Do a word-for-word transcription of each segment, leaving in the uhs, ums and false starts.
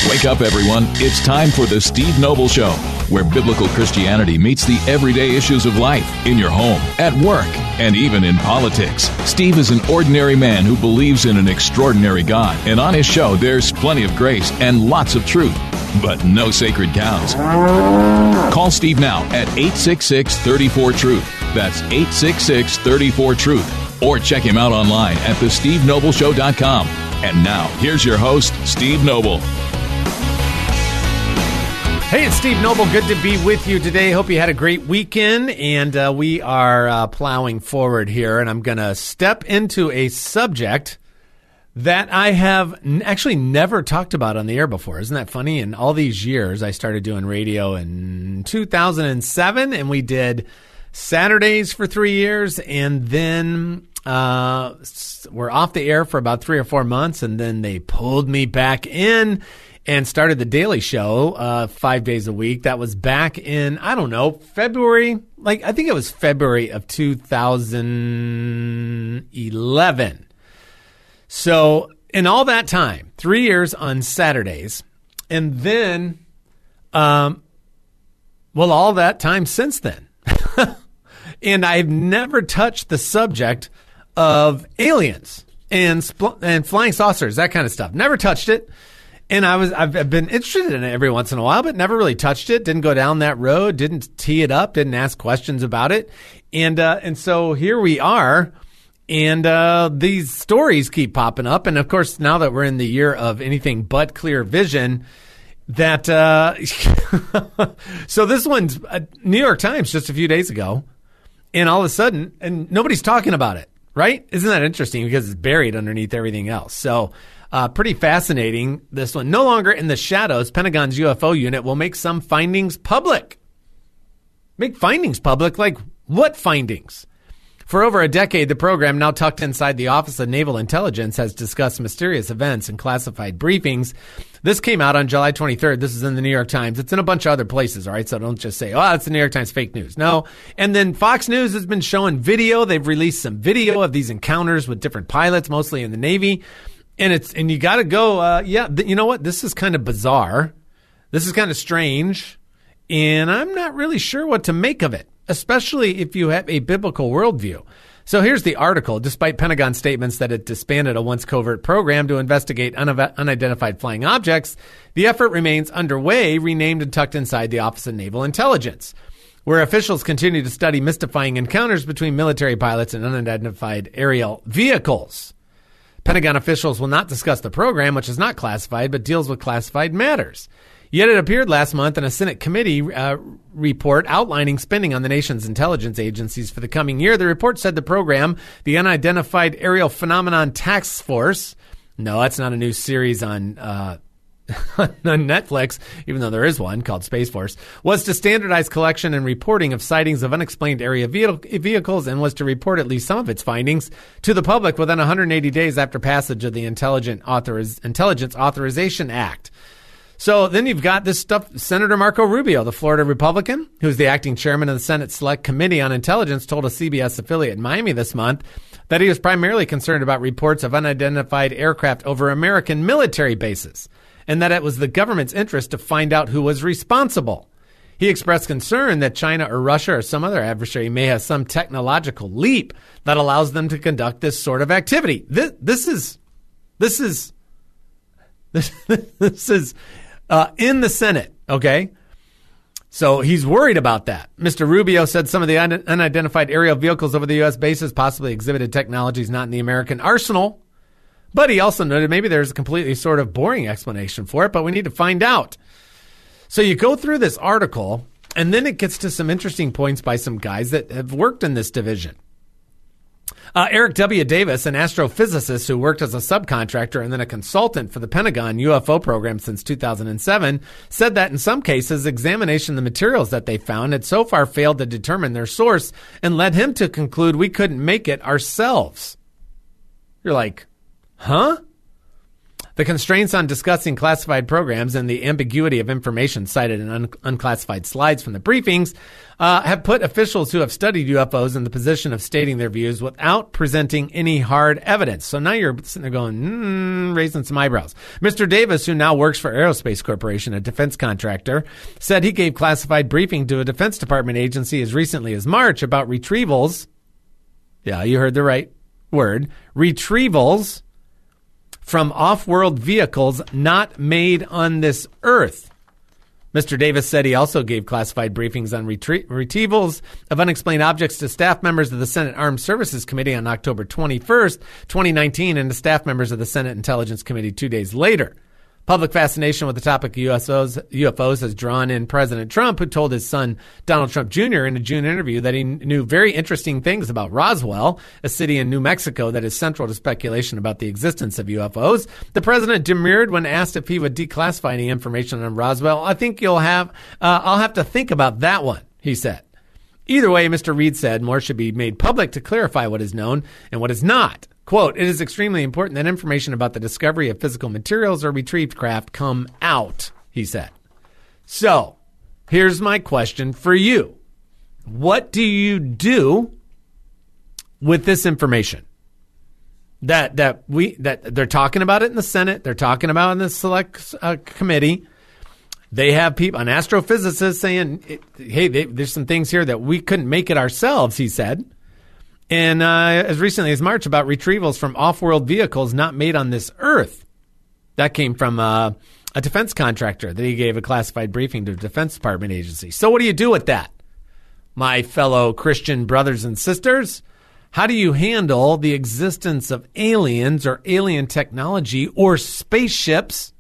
Wake up, everyone. It's time for the Steve Noble Show, where biblical Christianity meets the everyday issues of life in your home, at work, and even in politics. Steve is an ordinary man who believes in an extraordinary God, and on his show, there's plenty of grace and lots of truth, but no sacred cows. Call Steve now at eight six six, three four, truth. That's eight six six, three four, truth. Or check him out online at the steve noble show dot com. And now, here's your host, Steve Noble. Hey, it's Steve Noble. Good to be with you today. Hope you had a great weekend, and uh, we are uh, plowing forward here, and I'm going to step into a subject that I have n- actually never talked about on the air before. Isn't that funny? In all these years, I started doing radio in two thousand seven, and we did Saturdays for three years, and then uh, we're off the air for about three or four months, and then they pulled me back in and started the Daily Show uh, five days a week. That was back in, I don't know, February. Like, I think it was February of two thousand eleven. So in all that time, three years on Saturdays, and then, um, well, all that time since then. And I've never touched the subject of aliens and spl- and flying saucers, that kind of stuff. Never touched it. And I was, I've, I've been interested in it every once in a while, but never really touched it. Didn't go down that road. Didn't tee it up. Didn't ask questions about it. And, uh, and so here we are. And, uh, these stories keep popping up. And of course, now that we're in the year of anything but clear vision, that, uh, so this one's uh, New York Times just a few days ago. And all of a sudden, and nobody's talking about it, right? Isn't that interesting? Because it's buried underneath everything else. So, Uh, pretty fascinating, this one. No longer in the shadows, Pentagon's U F O unit will make some findings public. Make findings public? Like what findings? For over a decade, the program, now tucked inside the Office of Naval Intelligence, has discussed mysterious events and classified briefings. This came out on July twenty-third. This is in the New York Times. It's in a bunch of other places, all right? So don't just say, oh, it's the New York Times fake news. No. And then Fox News has been showing video. They've released some video of these encounters with different pilots, mostly in the Navy. And it's, and you got to go, uh, yeah, th- you know what? This is kind of bizarre. This is kind of strange. And I'm not really sure what to make of it, especially if you have a biblical worldview. So here's the article. Despite Pentagon statements that it disbanded a once covert program to investigate un- unidentified flying objects, the effort remains underway, renamed and tucked inside the Office of Naval Intelligence, where officials continue to study mystifying encounters between military pilots and unidentified aerial vehicles. Pentagon officials will not discuss the program, which is not classified, but deals with classified matters. Yet it appeared last month in a Senate committee uh, report outlining spending on the nation's intelligence agencies for the coming year. The report said the program, the Unidentified Aerial Phenomenon Task Force, no, that's not a new series on uh, on Netflix, even though there is one called Space Force, was to standardize collection and reporting of sightings of unexplained area vehicles and was to report at least some of its findings to the public within one hundred eighty days after passage of the Intelligent Authoriz- Intelligence Authorization Act. So then you've got this stuff. Senator Marco Rubio, the Florida Republican, who's the acting chairman of the Senate Select Committee on Intelligence, told a C B S affiliate in Miami this month that he was primarily concerned about reports of unidentified aircraft over American military bases, and that it was the government's interest to find out who was responsible. He expressed concern that China or Russia or some other adversary may have some technological leap that allows them to conduct this sort of activity. This, this is, this is, this, this is uh, in the Senate, okay? So he's worried about that. Mister Rubio said some of the un- unidentified aerial vehicles over the U S bases possibly exhibited technologies not in the American arsenal. But he also noted maybe there's a completely sort of boring explanation for it, but we need to find out. So you go through this article, and then it gets to some interesting points by some guys that have worked in this division. Uh, Eric W. Davis, an astrophysicist who worked as a subcontractor and then a consultant for the Pentagon U F O program since two thousand seven, said that in some cases, examination of the materials that they found had so far failed to determine their source and led him to conclude we couldn't make it ourselves. You're like, huh? The constraints on discussing classified programs and the ambiguity of information cited in un- unclassified slides from the briefings uh, have put officials who have studied U F Os in the position of stating their views without presenting any hard evidence. So now you're sitting there going, mm, raising some eyebrows. Mister Davis, who now works for Aerospace Corporation, a defense contractor, said he gave classified briefing to a Defense Department agency as recently as March about retrievals. Yeah, you heard the right word. Retrievals from off-world vehicles not made on this earth. Mister Davis said he also gave classified briefings on retrie- retrievals of unexplained objects to staff members of the Senate Armed Services Committee on October twenty-first, twenty nineteen, and to staff members of the Senate Intelligence Committee two days later. Public fascination with the topic of U F Os, U F Os has drawn in President Trump, who told his son, Donald Trump Junior, in a June interview that he knew very interesting things about Roswell, a city in New Mexico that is central to speculation about the existence of U F Os. The president demurred when asked if he would declassify any information on Roswell. I think you'll have, uh, I'll have to think about that one, he said. Either way, Mister Reed said more should be made public to clarify what is known and what is not. Quote, it is extremely important that information about the discovery of physical materials or retrieved craft come out, he said. So, here's my question for you. What do you do with this information? That that we that they're talking about it in the Senate, they're talking about it in the select uh, committee. They have people, an astrophysicist saying, hey, they, there's some things here that we couldn't make it ourselves, he said. And uh, as recently as March, about retrievals from off-world vehicles not made on this earth. That came from uh, a defense contractor that he gave a classified briefing to a Defense Department agency. So what do you do with that, my fellow Christian brothers and sisters? How do you handle the existence of aliens or alien technology or spaceships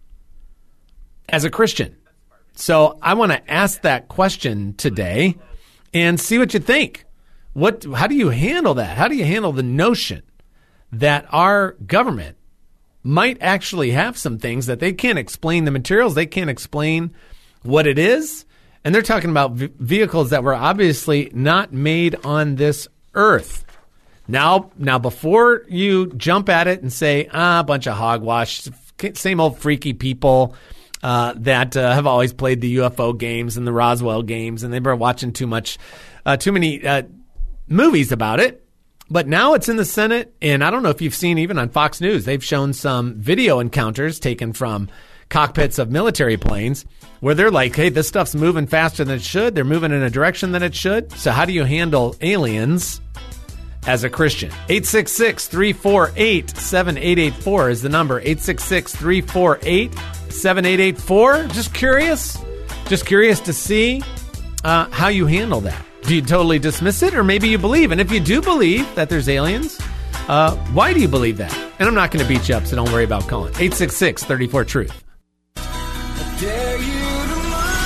as a Christian? So I want to ask that question today and see what you think. What? How do you handle that? How do you handle the notion that our government might actually have some things that they can't explain the materials, they can't explain what it is, and they're talking about v- vehicles that were obviously not made on this earth. Now, now, before you jump at it and say, ah, a bunch of hogwash, same old freaky people uh, that uh, have always played the U F O games and the Roswell games, and they've been watching too much, uh, too many uh, movies about it. But now it's in the Senate, and I don't know if you've seen, even on Fox News, they've shown some video encounters taken from cockpits of military planes where they're like, hey, this stuff's moving faster than it should. They're moving in a direction that it should. So how do you handle aliens as a Christian? eight six six, three four eight, seven eight eight four is the number. eight six six, three four eight, seven eight eight four. Just curious. Just curious to see uh, how you handle that. Do you totally dismiss it, or maybe you believe? And if you do believe that there's aliens, uh, why do you believe that? And I'm not going to beat you up, so don't worry about calling. eight six six, three four, truth. I dare you to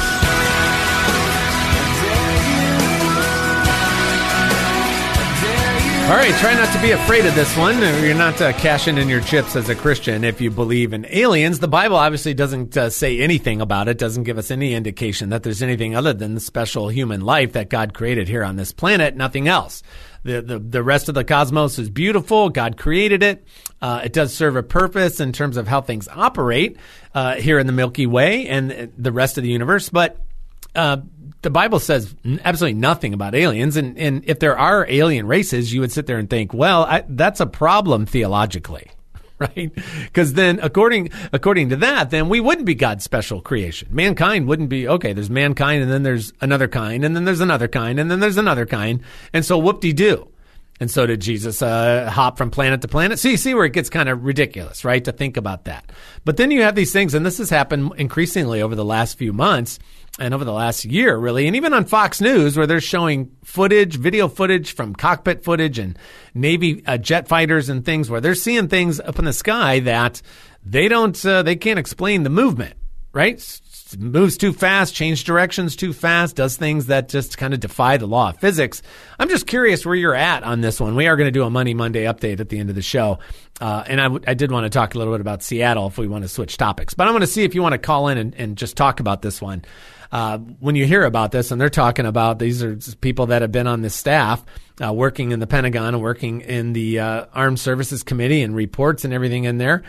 All right, try not to be afraid of this one. You're not uh, cashing in your chips as a Christian if you believe in aliens. The Bible obviously doesn't uh, say anything about it, doesn't give us any indication that there's anything other than the special human life that God created here on this planet, nothing else. The, the, the rest of the cosmos is beautiful. God created it. Uh, it does serve a purpose in terms of how things operate uh, here in the Milky Way and the rest of the universe. But uh, the Bible says absolutely nothing about aliens. And, and if there are alien races, you would sit there and think, well, I, that's a problem theologically, right? Because then according according to that, then we wouldn't be God's special creation. Mankind wouldn't be, okay, there's mankind, and then there's another kind, and then there's another kind, and then there's another kind. And so whoop-de-doo. And so did Jesus uh, hop from planet to planet? So you see where it gets kind of ridiculous, right, to think about that. But then you have these things, and this has happened increasingly over the last few months and over the last year, really, and even on Fox News, where they're showing footage, video footage from cockpit footage and Navy uh, jet fighters and things, where they're seeing things up in the sky that they don't, uh, they can't explain the movement, right? It moves too fast, change directions too fast, does things that just kind of defy the law of physics. I'm just curious where you're at on this one. We are going to do a Money Monday update at the end of the show. Uh, and I, w- I did want to talk a little bit about Seattle if we want to switch topics. But I'm going to see if you want to call in and, and just talk about this one. Uh, when you hear about this, and they're talking about, these are people that have been on this staff, uh, working in the Pentagon and working in the uh, Armed Services Committee and reports and everything in there,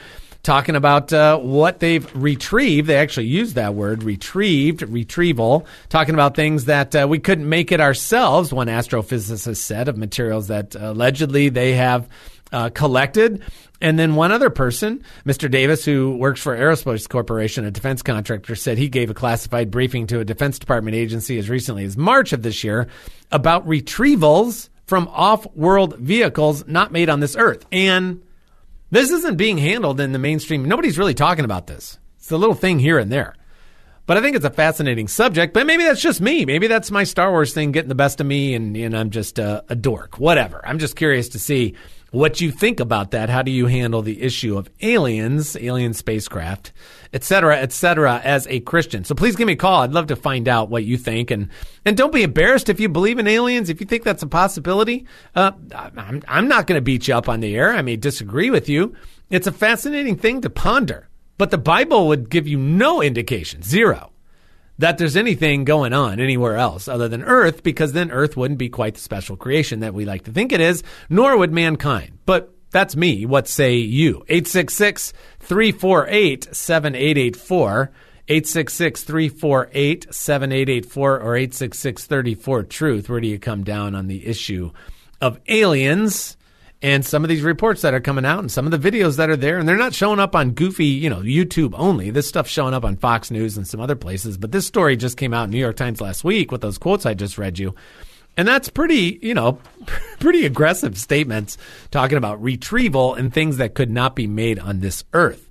talking about uh, what they've retrieved. They actually use that word, retrieved, retrieval, talking about things that uh, we couldn't make it ourselves, one astrophysicist said, of materials that uh, allegedly they have uh, collected. And then one other person, Mister Davis, who works for Aerospace Corporation, a defense contractor, said he gave a classified briefing to a Defense Department agency as recently as March of this year about retrievals from off-world vehicles not made on this earth. And this isn't being handled in the mainstream. Nobody's really talking about this. It's a little thing here and there. But I think it's a fascinating subject. But maybe that's just me. Maybe that's my Star Wars thing getting the best of me, and, and I'm just a, a dork. Whatever. I'm just curious to see what you think about that. How do you handle the issue of aliens, alien spacecraft, et cetera, et cetera, as a Christian? So please give me a call. I'd love to find out what you think. And, and don't be embarrassed if you believe in aliens. If you think that's a possibility, uh, I'm, I'm not going to beat you up on the air. I may disagree with you. It's a fascinating thing to ponder. But the Bible would give you no indication, zero, that there's anything going on anywhere else other than Earth, because then Earth wouldn't be quite the special creation that we like to think it is, nor would mankind. But that's me. What say you? eight six six, three four eight, seven eight eight four, eight six six, three four eight, seven eight eight four, or eight six six, three four, truth. Where do you come down on the issue of aliens and some of these reports that are coming out and some of the videos that are there? And they're not showing up on goofy, you know, YouTube only. This stuff's showing up on Fox News and some other places. But this story just came out in New York Times last week with those quotes I just read you. And that's pretty, you know, pretty aggressive statements talking about retrieval and things that could not be made on this earth.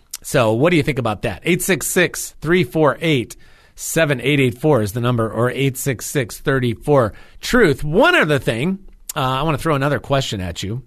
So what do you think about that? eight six six, three four eight, seven eight eight four is the number, or eight six six, three four, truth. One other thing. Uh, I want to throw another question at you.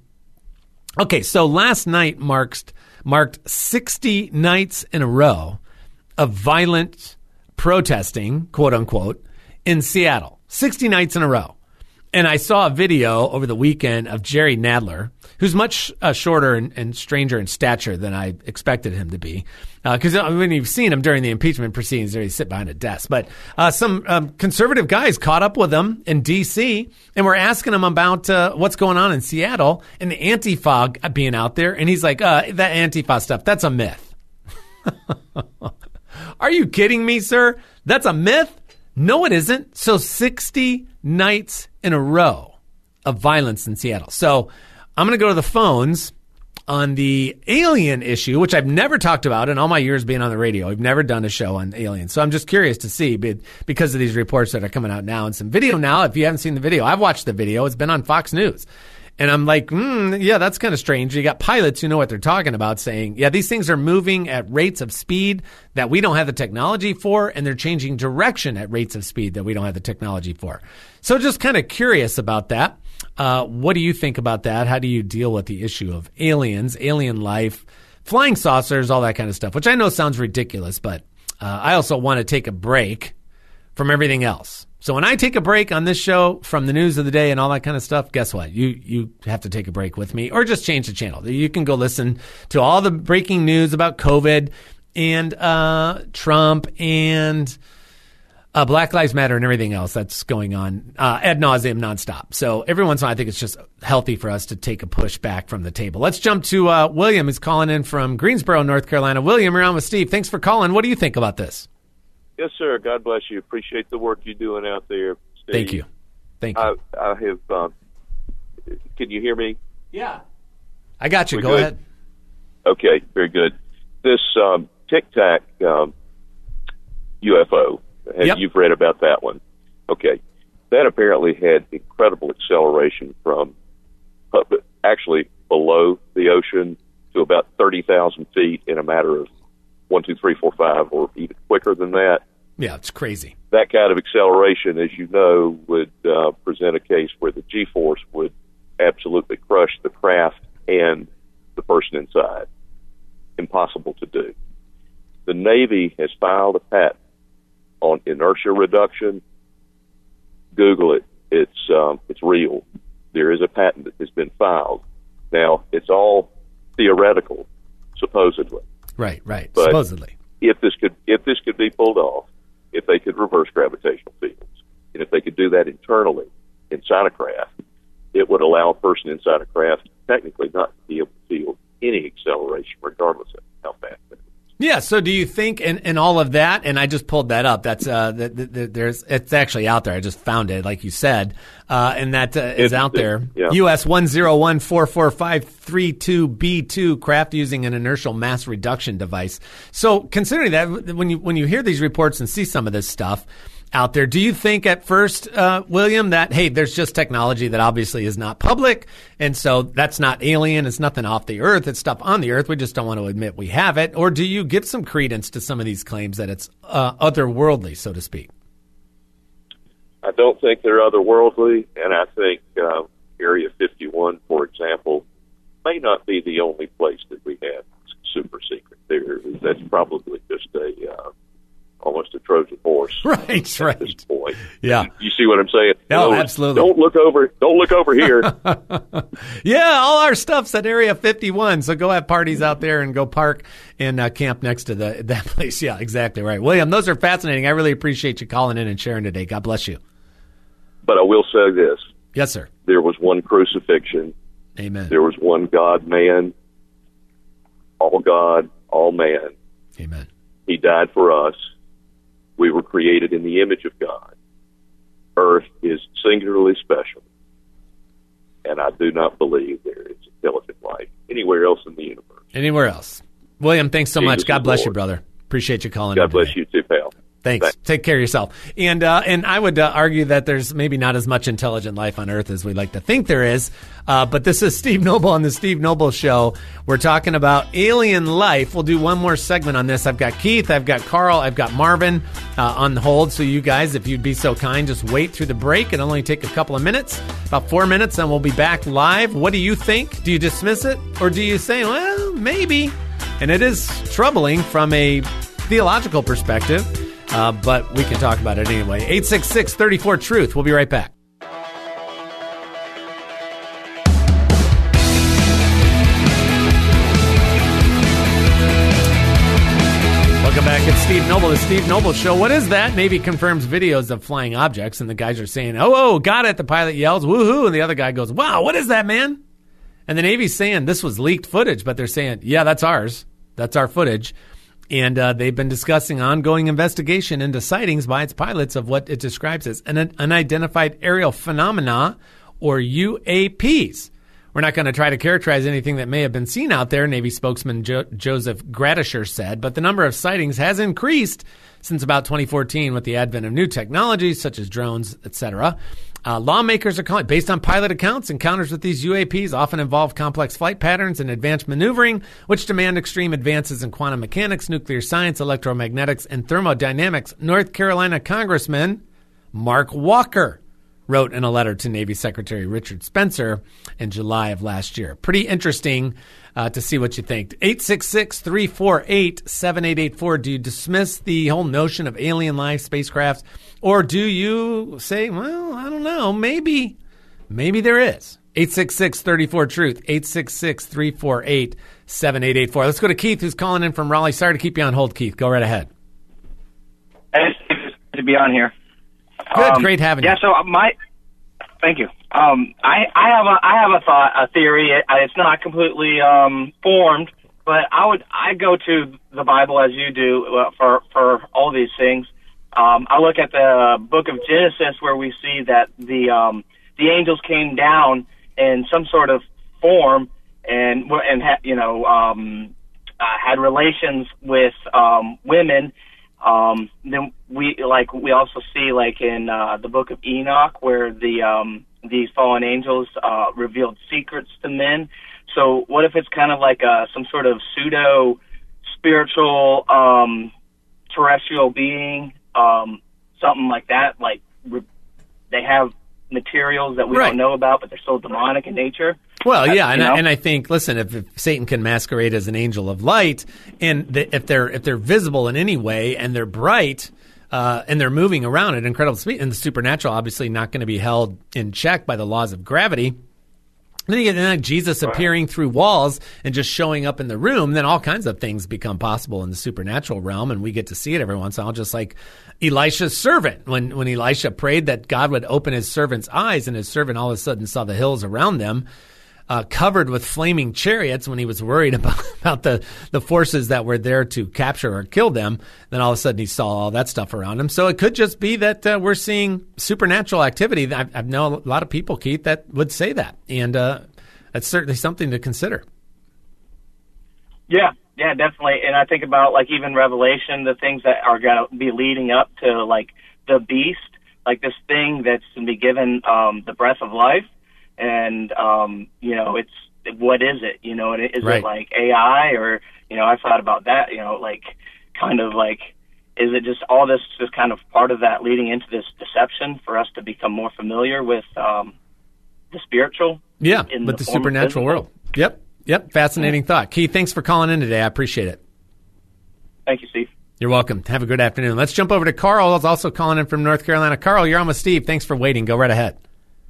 Okay, so last night marked marked sixty nights in a row of violent protesting, quote unquote, in Seattle. sixty nights in a row. And I saw a video over the weekend of Jerry Nadler, who's much uh, shorter and, and stranger in stature than I expected him to be. Because uh, when you've seen him during the impeachment proceedings, there he sit behind a desk. But uh, some um, conservative guys caught up with him in D C and were asking him about uh, what's going on in Seattle and the Antifa being out there. And he's like, uh, that Antifa stuff, that's a myth. Are you kidding me, sir? That's a myth? No, it isn't. So sixty nights in a row of violence in Seattle. So I'm going to go to the phones on the alien issue, which I've never talked about in all my years being on the radio. I've never done a show on aliens. So I'm just curious to see, because of these reports that are coming out now and some video now. If you haven't seen the video, I've watched the video. It's been on Fox News. And I'm like, hmm, yeah, that's kind of strange. You got pilots who know what they're talking about saying, yeah, these things are moving at rates of speed that we don't have the technology for, and they're changing direction at rates of speed that we don't have the technology for. So just kind of curious about that. Uh, what do you think about that? How do you deal with the issue of aliens, alien life, flying saucers, all that kind of stuff, which I know sounds ridiculous, but uh, I also want to take a break from everything else. So when I take a break on this show from the news of the day and all that kind of stuff, guess what? You you have to take a break with me, or just change the channel. You can go listen to all the breaking news about COVID and uh, Trump and uh, Black Lives Matter and everything else that's going on uh, ad nauseum nonstop. So every once in a while, I think it's just healthy for us to take a push back from the table. Let's jump to uh, William, who's calling in from Greensboro, North Carolina. William, you're on with Steve. Thanks for calling. What do you think about this? Yes, sir. God bless you. Appreciate the work you're doing out there, Steve. Thank you. Thank you. I, I have. Um, can you hear me? Yeah. I got you. We're Go good? ahead. Okay, very good. This um, Tic Tac um, U F O, have, yep. You've read about that one. Okay. That apparently had incredible acceleration from uh, actually below the ocean to about thirty thousand feet in a matter of one, two, three, four, five, or even quicker than that. Yeah, it's crazy. That kind of acceleration, as you know, would uh, present a case where the G-force would absolutely crush the craft and the person inside. Impossible to do. The Navy has filed a patent on inertia reduction. Google it. It's um, it's real. There is a patent that has been filed. Now, it's all theoretical, supposedly. Right, right. But supposedly. If this could if this could be pulled off, if they could reverse gravitational fields, and if they could do that internally inside a craft, it would allow a person inside a craft technically not to be able to feel any acceleration regardless of how fast that is. Yeah. So, do you think in, in all of that? And I just pulled that up. That's uh, the, the, the, there's it's actually out there. I just found it, like you said, uh, and that uh, is out there. Yeah. U S one zero one four four five three two B two, craft using an inertial mass reduction device. So, considering that, when you when you hear these reports and see some of this stuff out there, do you think at first, uh, William, that, hey, there's just technology that obviously is not public, and so that's not alien, it's nothing off the earth, it's stuff on the earth, we just don't want to admit we have it? Or do you give some credence to some of these claims that it's uh, otherworldly, so to speak? I don't think they're otherworldly, and I think uh, Area fifty-one, for example, may not be the only place that we have super secret. There, that's probably just a... Uh, almost a Trojan horse. Right, right. At this point. Yeah. You see what I'm saying? No, no, absolutely. Don't look over, don't look over here. Yeah, all our stuff's at Area fifty-one, so go have parties out there and go park and uh, camp next to the that place. Yeah, exactly right. William, those are fascinating. I really appreciate you calling in and sharing today. God bless you. But I will say this. Yes, sir. There was one crucifixion. Amen. There was one God-man, all God, all man. Amen. He died for us. We were created in the image of God. Earth is singularly special, and I do not believe there is intelligent life anywhere else in the universe. Anywhere else. William, thanks so Jesus much. God bless Lord. you, brother. Appreciate you calling God in bless today. you too, pal. Thanks. Thanks. Take care of yourself. And uh, and I would uh, argue that there's maybe not as much intelligent life on Earth as we like to think there is. Uh, but this is Steve Noble on the Steve Noble Show. We're talking about alien life. We'll do one more segment on this. I've got Keith, I've got Carl, I've got Marvin uh, on the hold. So you guys, if you'd be so kind, just wait through the break. It'll only take a couple of minutes, about four minutes, and we'll be back live. What do you think? Do you dismiss it? Or do you say, well, maybe? And it is troubling from a theological perspective. Uh, but we can talk about it anyway. eight six six, three four, truth. We'll be right back. Welcome back. It's Steve Noble, the Steve Noble Show. What is that? Navy confirms videos of flying objects, and the guys are saying, oh, oh, got it. The pilot yells, woohoo, and the other guy goes, wow, what is that, man? And the Navy's saying this was leaked footage, but they're saying, yeah, that's ours. That's our footage. And uh, they've been discussing ongoing investigation into sightings by its pilots of what it describes as an unidentified aerial phenomena, or U A Ps. We're not going to try to characterize anything that may have been seen out there, Navy spokesman jo- Joseph Gradisher said, but the number of sightings has increased since about twenty fourteen with the advent of new technologies such as drones, et cetera. Uh, lawmakers are calling, based on pilot accounts, encounters with these U A Ps often involve complex flight patterns and advanced maneuvering, which demand extreme advances in quantum mechanics, nuclear science, electromagnetics, and thermodynamics. North Carolina Congressman Mark Walker wrote in a letter to Navy Secretary Richard Spencer in July of last year. Pretty interesting uh, to see what you think. eight six six, three four eight, seven eight eight four. Do you dismiss the whole notion of alien life, spacecraft, or do you say, well, I don't know, maybe, maybe there is? eight six six, three four, truth, eight six six, three four eight, seven eight eight four. Let's go to Keith, who's calling in from Raleigh. Sorry to keep you on hold, Keith. Go right ahead. Hey, it's good to be on here. Good, um, great having yeah, you. Yeah, so my, thank you. Um, I, I have a, I have a thought, a theory. It, it's not completely um, formed, but I would, I go to the Bible as you do uh, for for all these things. Um, I look at the book of Genesis where we see that the um, the angels came down in some sort of form and and ha, you know um, uh, had relations with um, women. Um, then we like we also see like in uh, the book of Enoch where the um, these fallen angels uh, revealed secrets to men. So what if it's kind of like a, some sort of pseudo spiritual um, terrestrial being, um, something like that? Like re- they have materials that we Right. don't know about, but they're still demonic in nature. Well, yeah, and, you know? I, and I think, listen, if, if Satan can masquerade as an angel of light, and the, if they're if they're visible in any way and they're bright uh, and they're moving around at incredible speed, and the supernatural obviously not going to be held in check by the laws of gravity. Then you get like Jesus appearing through walls and just showing up in the room. Then all kinds of things become possible in the supernatural realm, and we get to see it every once in a while, just like Elisha's servant. When when Elisha prayed that God would open his servant's eyes, and his servant all of a sudden saw the hills around them. uh, covered with flaming chariots when he was worried about, about the, the forces that were there to capture or kill them. Then all of a sudden he saw all that stuff around him. So it could just be that uh, we're seeing supernatural activity. I, I know a lot of people, Keith, that would say that. And uh, that's certainly something to consider. Yeah, yeah, definitely. And I think about, like, even Revelation, the things that are going to be leading up to, like, the beast, like this thing that's going to be given um, the breath of life. And, um, you know, it's, what is it? You know, is right. it like A I or, you know, I thought about that, you know, like kind of like, is it just all this just kind of part of that leading into this deception for us to become more familiar with um, the spiritual? Yeah, in with the, the form supernatural world. Yep, yep, fascinating yeah. thought. Keith, thanks for calling in today. I appreciate it. Thank you, Steve. You're welcome. Have a good afternoon. Let's jump over to Carl, who's also calling in from North Carolina. Carl, you're on with Steve. Thanks for waiting. Go right ahead.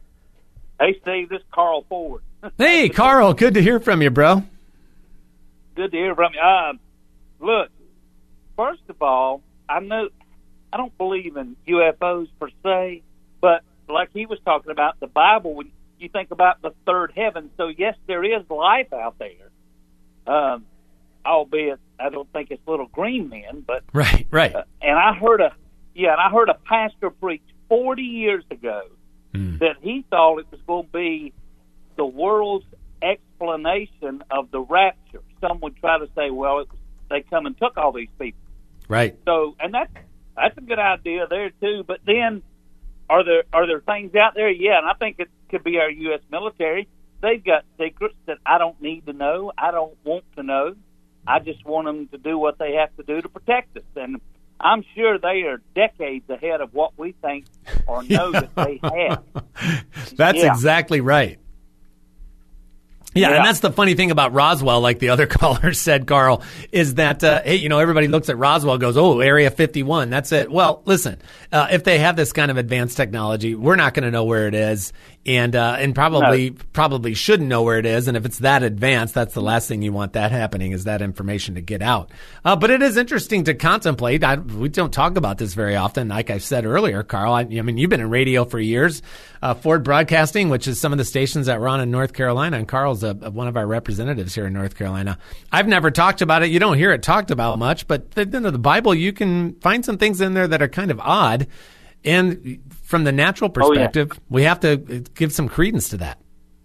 Hey, Steve, this is Carl Ford. Hey, Carl, good to hear from you, bro. Good to hear from you. Uh, look, first of all, I know I don't believe in U F Os per se, but like he was talking about, the Bible, when you think about the third heaven, so yes, there is life out there, um, albeit I don't think it's little green men, but right, right. Uh, and I heard a yeah, and I heard a pastor preach forty years ago mm. that he thought it was going to be the world's explanation of the rapture. Some would try to say, well, it was, they come and took all these people. Right. So, and that's that's a good idea there too. But then, are there are there things out there? Yeah, and I think it could be our U S military. They've got secrets that I don't need to know. I don't want to know. I just want them to do what they have to do to protect us. And I'm sure they are decades ahead of what we think or know that they have. That's yeah. exactly right. Yeah, yeah, and that's the funny thing about Roswell, like the other caller said, Carl, is that, uh, hey, you know, everybody looks at Roswell and goes, oh, Area fifty-one, that's it. Well, listen, uh, if they have this kind of advanced technology, we're not going to know where it is, and uh, and probably no. probably shouldn't know where it is. And if it's that advanced, that's the last thing you want that happening, is that information to get out. Uh, but it is interesting to contemplate. I, we don't talk about this very often. Like I said earlier, Carl, I, I mean, you've been in radio for years. Uh, Ford Broadcasting, which is some of the stations that we're on in North Carolina, and Carl's a, a, one of our representatives here in North Carolina. I've never talked about it. You don't hear it talked about much, but the, the, the Bible, you can find some things in there that are kind of odd. And from the natural perspective, oh, yeah. we have to give some credence to that.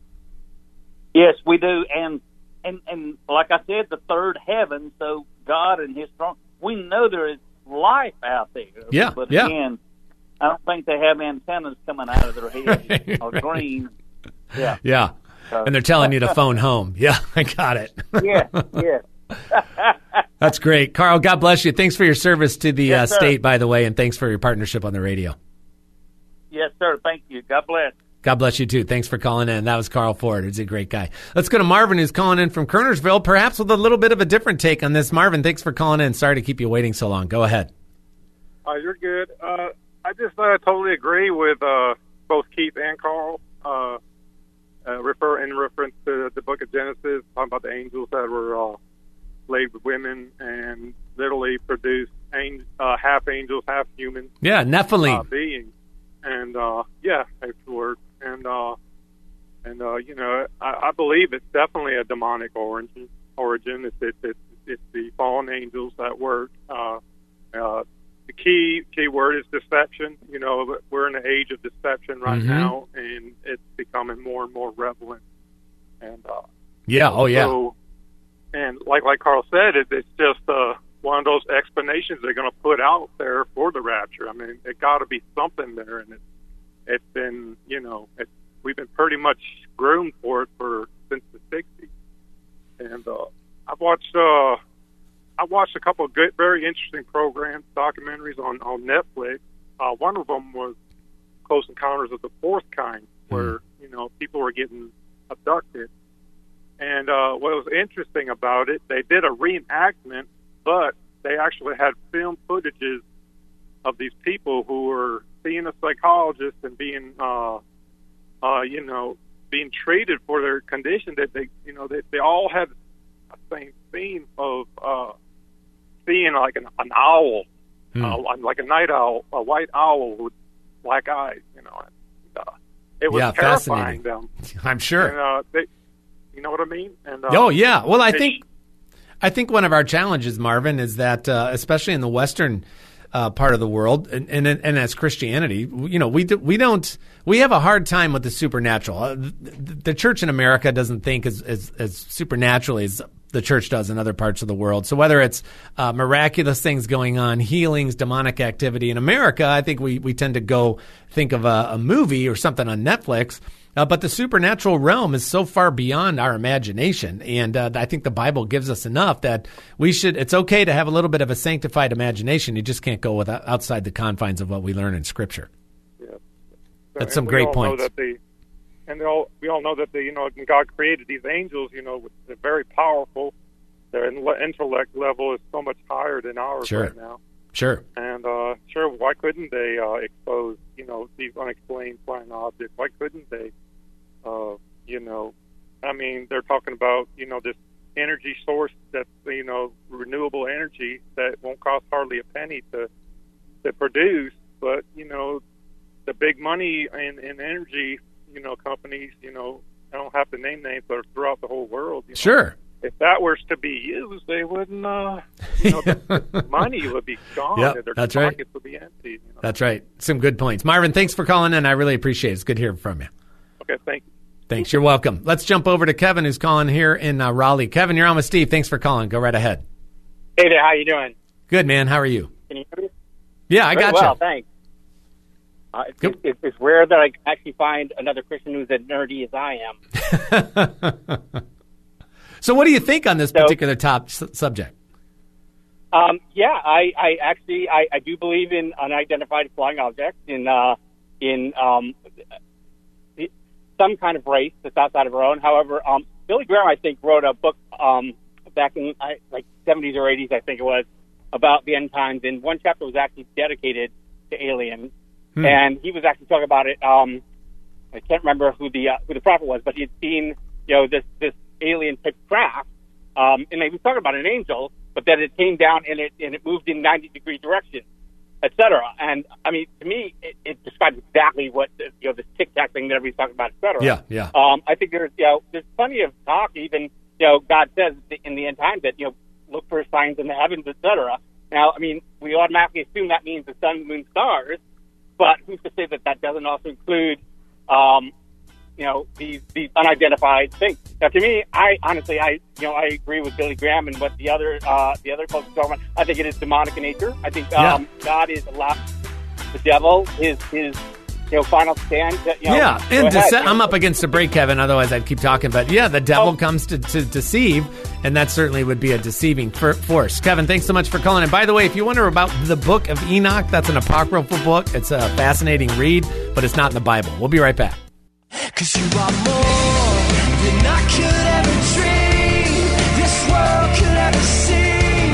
Yes, we do. And, and, and like I said, the third heaven, so God and his throne, we know there is life out there. Yeah, but yeah. again, I don't think they have antennas coming out of their head right, or green. Yeah. Yeah. So, and they're telling you to phone home. Yeah, I got it. Yeah, yeah. That's great. Carl, God bless you. Thanks for your service to the yes, uh, state, by the way, and thanks for your partnership on the radio. Yes, sir. Thank you. God bless. God bless you, too. Thanks for calling in. That was Carl Ford. He's a great guy. Let's go to Marvin, who's calling in from Kernersville, perhaps with a little bit of a different take on this. Marvin, thanks for calling in. Sorry to keep you waiting so long. Go ahead. Uh, you're good. Uh, I just uh, totally agree with uh, both Keith and Carl. Uh, uh, refer in reference to the Book of Genesis, talking about the angels that were uh, laid with women and literally produced ang- uh, half angels, half human. Yeah, Nephilim uh, beings. And uh, yeah, that's the word. And uh, and uh, you know, I, I believe it's definitely a demonic origin. Origin. It's it's it's, it's the fallen angels that work. Uh, uh, The key key word is deception. You know, we're in an age of deception right mm-hmm. now, and it's becoming more and more prevalent. And uh, yeah, oh yeah. So, and like like Carl said, it, it's just uh, one of those explanations they're going to put out there for the rapture. I mean, it got to be something there, and it, it's been, you know, it, we've been pretty much groomed for it for since the sixties. And uh, I've watched. Uh, I watched a couple of good, very interesting programs, documentaries on, on Netflix. Uh, one of them was Close Encounters of the Fourth Kind, where, mm-hmm. you know, people were getting abducted. And uh, what was interesting about it, they did a reenactment, but they actually had film footages of these people who were seeing a psychologist and being, uh, uh, you know, being treated for their condition. That they, you know, they, they all had the same theme of uh, seeing like an, an owl, hmm. uh, like a night owl, a white owl with black eyes. You know, and, uh, it was yeah, terrifying them. I'm sure. And, uh, they You know what I mean? And uh, oh yeah. Well, I think I think one of our challenges, Marvin, is that uh, especially in the Western uh, part of the world, and, and and as Christianity, you know, we do, we don't we have a hard time with the supernatural. Uh, the, the church in America doesn't think as, as as supernaturally as the church does in other parts of the world. So whether it's uh, miraculous things going on, healings, demonic activity in America, I think we we tend to go think of a, a movie or something on Netflix. Uh, but the supernatural realm is so far beyond our imagination. And uh, I think the Bible gives us enough that we should, it's okay to have a little bit of a sanctified imagination. You just can't go with, outside the confines of what we learn in Scripture. Yeah. So, That's some we great all points. Know that they, and they all, we all know that they, you know, when God created these angels, you know, they're very powerful. Their intellect level is so much higher than ours sure. right now. Sure. And uh, sure, why couldn't they uh, expose, you know, these unexplained flying objects? Why couldn't they? Uh, you know, I mean, they're talking about, you know, this energy source that's, you know, renewable energy that won't cost hardly a penny to to produce. But, you know, the big money in, in energy, you know, companies, you know, I don't have to name names, but throughout the whole world. You know, sure. If that was to be used, they wouldn't, uh, you know, the money would be gone. Yep, Their that's pockets right. would be empty. You know? That's right. Some good points. Marvin, thanks for calling in. I really appreciate it. It's good hearing from you. Okay, thank you. Thanks. You're welcome. Let's jump over to Kevin, who's calling here in uh, Raleigh. Kevin, you're on with Steve. Thanks for calling. Go right ahead. Hey there. How you doing? Good, man. How are you? Can you hear me? Yeah, I Very got well, you. thanks. Uh, it's, it's, it's rare that I actually find another Christian who's as nerdy as I am. So what do you think on this so, particular top su- subject? Um, yeah, I, I actually I, I do believe in unidentified flying objects in uh, in um, some kind of race that's outside of our own. However, um, Billy Graham, I think, wrote a book um, back in I, like seventies or eighties, I think it was, about the end times, and one chapter was actually dedicated to aliens, hmm. and he was actually talking about it. Um, I can't remember who the uh, who the prophet was, but he had seen you know this this alien type craft, um, and he was talking about an angel, but that it came down and it and it moved in ninety degree direction, et cetera. And I mean, to me, it, it describes exactly what you know this tic tac thing that everybody's talking about, et cetera. Yeah, yeah. Um, I think there's you know there's plenty of talk. Even you know God says in the end times that you know look for signs in the heavens, et cetera. Now, I mean, we automatically assume that means the sun, moon, stars, but who's to say that that doesn't also include um, you know, these these unidentified things. Now, to me, I honestly, I you know, I agree with Billy Graham and what the other uh, the other folks are talking about. I think it is demonic in nature. I think um, yeah. God is allowed the devil his his you know final stand. To, you know, yeah, and dece- I'm up against the break, Kevin. Otherwise, I'd keep talking. But yeah, the devil oh. comes to, to deceive, and that certainly would be a deceiving for- force. Kevin, thanks so much for calling. And by the way, if you wonder about the Book of Enoch, that's an apocryphal book. It's a fascinating read, but it's not in the Bible. We'll be right back. 'Cause you are more than I could ever dream, this world could ever see.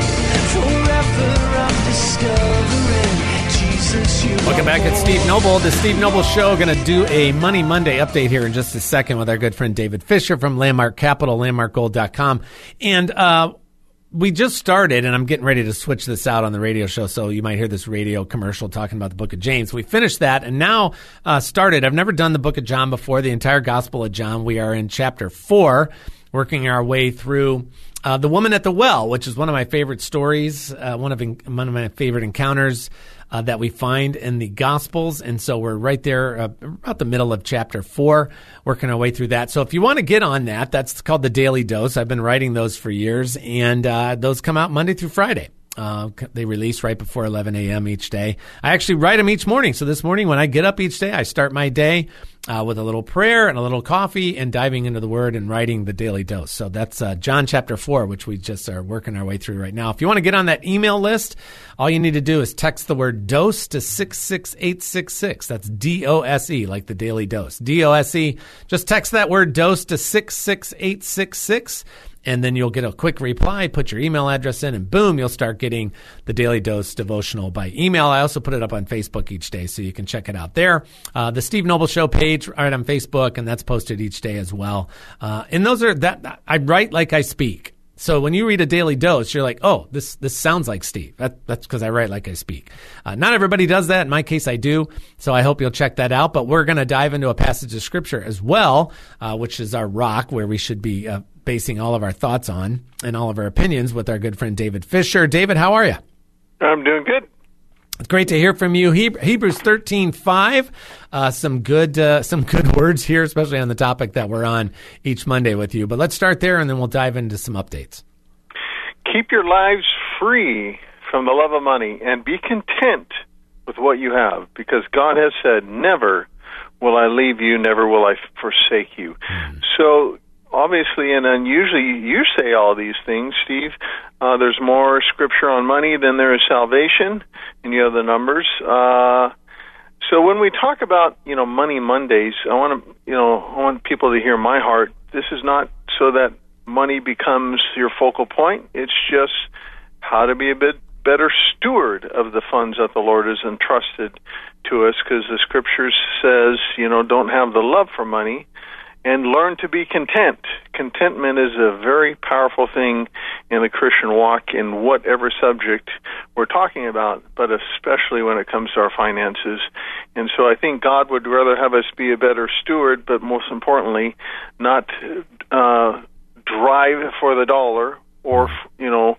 Forever I'm discovering Jesus, you Welcome back. It's Steve Noble. The Steve Noble Show. Going to do a Money Monday update here in just a second with our good friend David Fisher from Landmark Capital, landmark gold dot com. And uh, we just started, and I'm getting ready to switch this out on the radio show, so you might hear this radio commercial talking about the book of James. We finished that and now uh, started. I've never done the book of John before, the entire Gospel of John. We are in chapter four, working our way through uh, the woman at the well, which is one of my favorite stories, uh, one of in, one of my favorite encounters uh, that we find in the Gospels. And so we're right there uh, about the middle of chapter four, working our way through that. So if you want to get on that, that's called the Daily Dose. I've been writing those for years, and uh, those come out Monday through Friday. Uh, they release right before eleven a.m. each day. I actually write them each morning. So this morning when I get up each day, I start my day uh, with a little prayer and a little coffee and diving into the Word and writing the Daily Dose. So that's uh, John chapter four, which we just are working our way through right now. If you want to get on that email list, all you need to do is text the word DOSE to six six eight six six. That's D O S E, like the Daily Dose. D O S E. Just text that word DOSE to six six eight six six. And then you'll get a quick reply, put your email address in, and boom, you'll start getting the Daily Dose devotional by email. I also put it up on Facebook each day, so you can check it out there. Uh, the Steve Noble Show page right on Facebook, and that's posted each day as well. Uh, and those are that I write like I speak. So when you read a daily dose, you're like, oh, this this sounds like Steve. That, that's because I write like I speak. Uh, not everybody does that. In my case, I do. So I hope you'll check that out. But we're going to dive into a passage of Scripture as well, uh, which is our rock, where we should be uh, basing all of our thoughts on and all of our opinions with our good friend David Fisher. David, how are you? I'm doing good. It's great to hear from you. He- Hebrews thirteen five, uh, some good uh, some good words here, especially on the topic that we're on each Monday with you. But let's start there, and then we'll dive into some updates. Keep your lives free from the love of money and be content with what you have, because God has said, never will I leave you, never will I forsake you. Mm. So obviously, and unusually, you say all these things, Steve. Uh, there's more scripture on money than there is salvation, and you have the numbers. Uh, so when we talk about, you know, Money Mondays, I want to, you know, I want people to hear my heart. This is not so that money becomes your focal point. It's just how to be a bit better steward of the funds that the Lord has entrusted to us, because the scriptures says, you know, don't have the love for money, and learn to be content. Contentment is a very powerful thing in the Christian walk in whatever subject we're talking about, but especially when it comes to our finances. And so I think God would rather have us be a better steward, but most importantly, not uh, drive for the dollar or, you know,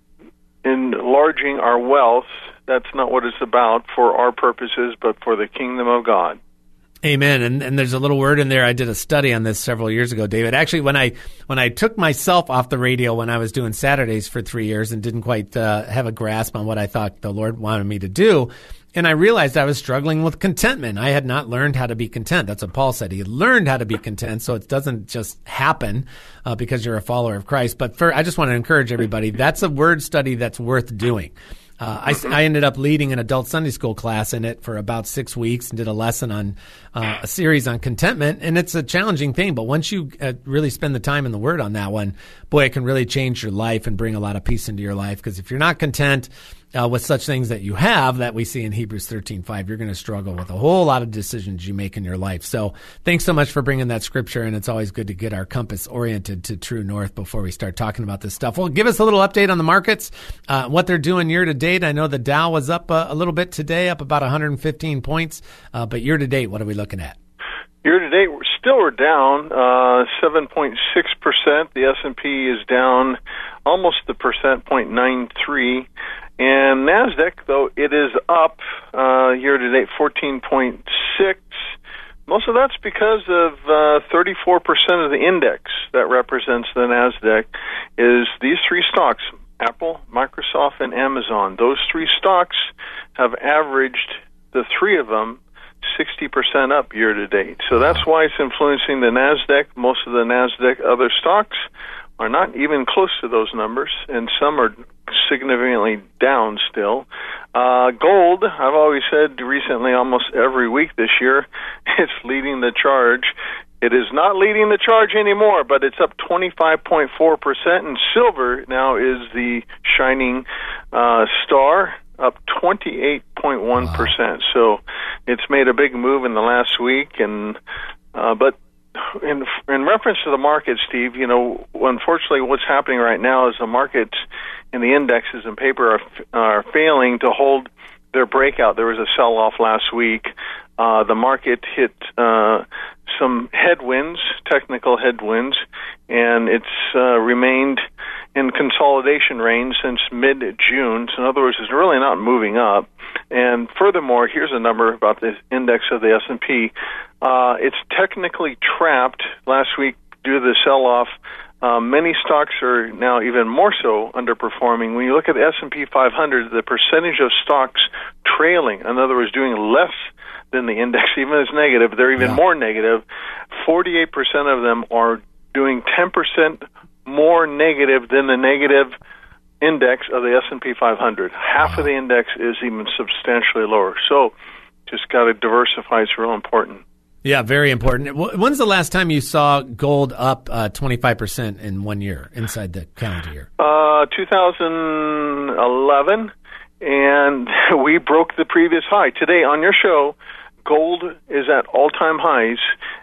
enlarging our wealth. That's not what it's about for our purposes, but for the kingdom of God. Amen. And and there's a little word in there. I did a study on this several years ago, David. Actually, when I when I took myself off the radio when I was doing Saturdays for three years and didn't quite uh, have a grasp on what I thought the Lord wanted me to do, and I realized I was struggling with contentment. I had not learned how to be content. That's what Paul said. He learned how to be content, so it doesn't just happen uh, because you're a follower of Christ. But for, I just want to encourage everybody, that's a word study that's worth doing. Uh, I, I ended up leading an adult Sunday school class in it for about six weeks and did a lesson on uh, a series on contentment. And it's a challenging thing, but once you uh, really spend the time in the Word on that one, boy, it can really change your life and bring a lot of peace into your life. Because if you're not content uh, with such things that you have that we see in Hebrews thirteen five, you're going to struggle with a whole lot of decisions you make in your life. So thanks so much for bringing that scripture, and it's always good to get our compass oriented to true north before we start talking about this stuff. Well, give us a little update on the markets, uh, what they're doing year to date. I know the Dow was up uh, a little bit today, up about one hundred fifteen points, uh, but year to date, what are we looking at? Year to date, we're still we're down uh, seven point six percent. The S and P is down almost the percent, zero point nine three. And NASDAQ, though, it is up uh, year to date fourteen point six. Most of that's because of uh, thirty-four percent of the index that represents the NASDAQ is these three stocks, Apple, Microsoft, and Amazon. Those three stocks have averaged, the three of them, sixty percent up year to date. So that's why it's influencing the NASDAQ. Most of the NASDAQ other stocks are not even close to those numbers, and some are significantly down still. Uh, gold, I've always said recently, almost every week this year, it's leading the charge. It is not leading the charge anymore, but it's up twenty-five point four percent, and silver now is the shining uh, star, up twenty-eight point one percent. Wow. So it's made a big move in the last week, and uh, but in in reference to the market, Steve, you know, unfortunately what's happening right now is the markets and the indexes and paper are, are failing to hold their breakout. There was a sell-off last week. Uh, the market hit uh, some headwinds, technical headwinds, and it's uh, remained in consolidation range since mid-June. So in other words, it's really not moving up. And furthermore, here's a number about the index of the S and P. Uh, it's technically trapped last week due to the sell-off. Uh, many stocks are now even more so underperforming. When you look at the S and P five hundred, the percentage of stocks trailing, in other words, doing less than the index, even as negative, they're even yeah. more negative. forty-eight percent of them are doing ten percent more negative than the negative index of the S and P five hundred. Half wow. of the index is even substantially lower. So just got to diversify. It's real important. Yeah, very important. When's the last time you saw gold up uh, twenty-five percent in one year inside the calendar year? Uh, two thousand eleven, and we broke the previous high. Today on your show, gold is at all-time highs,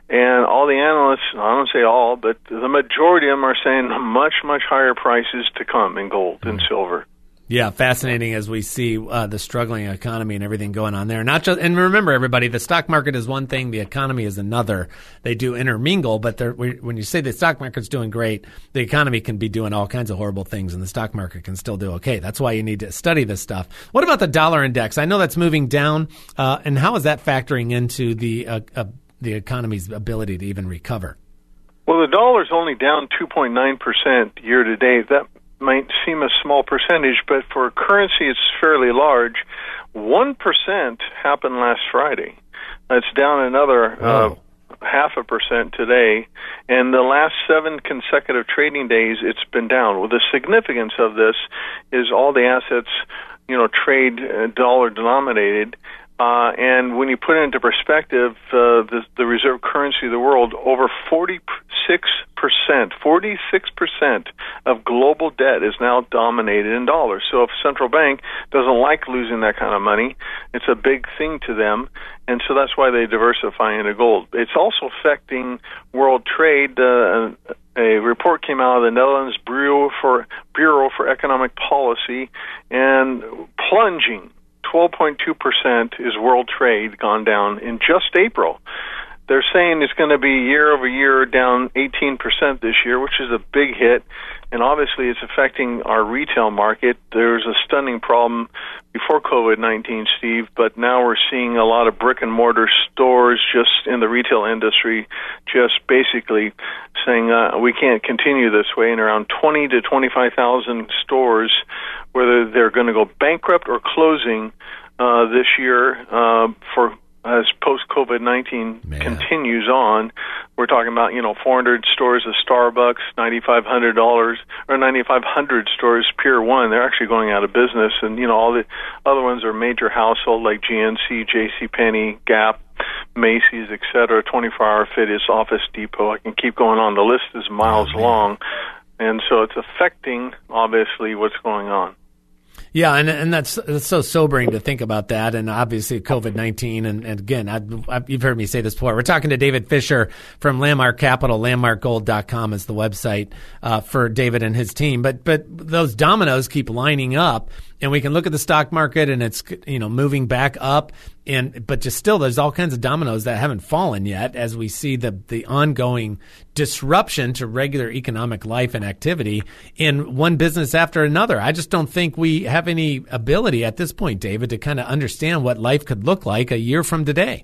And all the analysts, I don't say all, but the majority of them are saying much, much higher prices to come in gold and silver. Yeah, fascinating as we see uh, the struggling economy and everything going on there. Not just, and remember, everybody, the stock market is one thing, the economy is another. They do intermingle, but they're, when you say the stock market's doing great, the economy can be doing all kinds of horrible things, and the stock market can still do okay. That's why you need to study this stuff. What about the dollar index? I know that's moving down, uh, and how is that factoring into the uh, uh, the economy's ability to even recover? Well, the dollar's only down two point nine percent year to date. That might seem a small percentage, but for a currency, it's fairly large. one percent happened last Friday. That's down another uh, half a percent today. And the last seven consecutive trading days, it's been down. Well, the significance of this is all the assets, you know, trade uh, dollar denominated. Uh, and when you put it into perspective, uh, the, the reserve currency of the world, over forty-six percent, forty-six percent of global debt is now dominated in dollars. So if central bank doesn't like losing that kind of money, it's a big thing to them. And so that's why they diversify into gold. It's also affecting world trade. Uh, a report came out of the Netherlands Bureau for, Bureau for Economic Policy, and plunging. twelve point two percent is world trade gone down in just April. They're saying it's going to be year over year down eighteen percent this year, which is a big hit, and obviously it's affecting our retail market. There's a stunning problem before COVID nineteen, Steve, but now we're seeing a lot of brick and mortar stores just in the retail industry just basically saying uh, we can't continue this way, and around twenty to twenty-five thousand stores, whether they're going to go bankrupt or closing uh, this year uh, for as post-COVID nineteen continues on. We're talking about, you know, four hundred stores of Starbucks, ninety-five hundred dollars or ninety-five hundred stores Pier one. They're actually going out of business, and you know all the other ones are major household like G N C, JCPenney, Gap, Macy's, et cetera. twenty-four hour Fitness, Office Depot. I can keep going on. The list is miles oh, long, and so it's affecting obviously what's going on. Yeah, and and that's, that's so sobering to think about that, and obviously COVID nineteen, and, and again, I, I, you've heard me say this before. We're talking to David Fisher from Landmark Capital. landmark gold dot com is the website uh, for David and his team. But but those dominoes keep lining up, and we can look at the stock market, and it's, you know, moving back up, and but just still, there's all kinds of dominoes that haven't fallen yet, as we see the the ongoing disruption to regular economic life and activity in one business after another. I just don't think we have any ability at this point, David, to kind of understand what life could look like a year from today.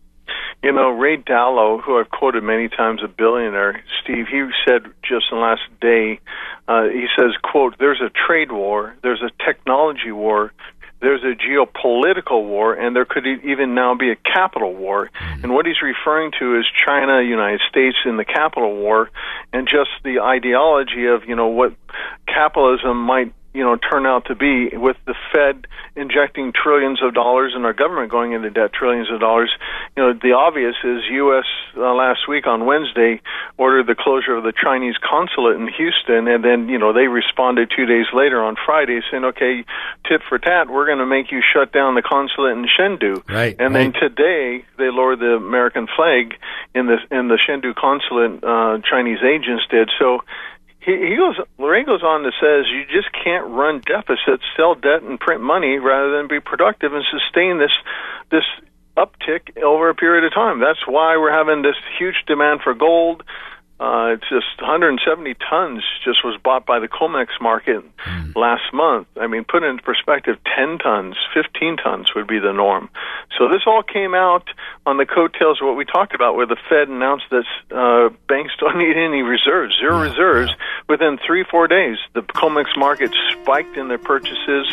You know, Ray Dalio, who I've quoted many times, a billionaire, Steve, he said just in the last day, uh, he says, quote, there's a trade war, there's a technology war, there's a geopolitical war, and there could even now be a capital war. And what he's referring to is China, United States in the capital war, and just the ideology of, you know, what capitalism might, you know, turn out to be, with the Fed injecting trillions of dollars and our government going into debt trillions of dollars. You know, the obvious is U S uh, last week on Wednesday ordered the closure of the Chinese consulate in Houston, and then, you know, they responded two days later on Friday saying, okay, tit for tat, we're going to make you shut down the consulate in Chengdu. Right, and right. then today they lowered the American flag in the in the Chengdu consulate. Uh, Chinese agents did. So He, he goes. Ray goes on to says, you just can't run deficits, sell debt, and print money rather than be productive and sustain this this uptick over a period of time. That's why we're having this huge demand for gold. Uh, it's just one hundred seventy tons just was bought by the COMEX market mm. last month. I mean, put it into perspective, ten tons, fifteen tons would be the norm. So this all came out on the coattails of what we talked about, where the Fed announced that uh, banks don't need any reserves, zero yeah, reserves. Yeah. Within three, four days, the COMEX market spiked in their purchases.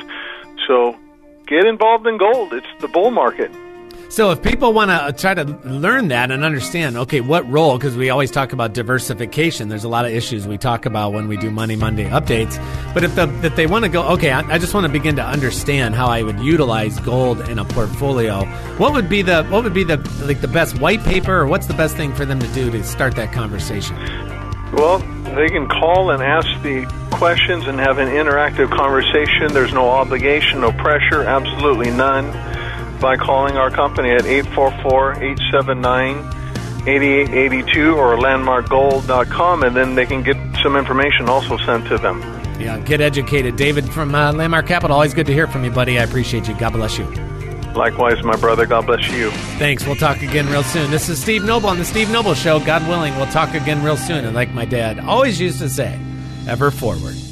So get involved in gold. It's the bull market. So if people want to try to learn that and understand, okay, what role, because we always talk about diversification. There's a lot of issues we talk about when we do Money Monday updates. But if, the, if they want to go, okay, I, I just want to begin to understand how I would utilize gold in a portfolio, what would be the what would be the like the best white paper, or what's the best thing for them to do to start that conversation? Well, they can call and ask the questions and have an interactive conversation. There's no obligation, no pressure, absolutely none, by calling our company at eight four four, eight seven nine, eighty-eight eighty-two or landmark gold dot com, and then they can get some information also sent to them. Yeah, get educated. David from uh, Landmark Capital, always good to hear from you, buddy. I appreciate you. God bless you. Likewise, my brother. God bless you. Thanks. We'll talk again real soon. This is Steve Noble on The Steve Noble Show. God willing, we'll talk again real soon. And like my dad always used to say, ever forward.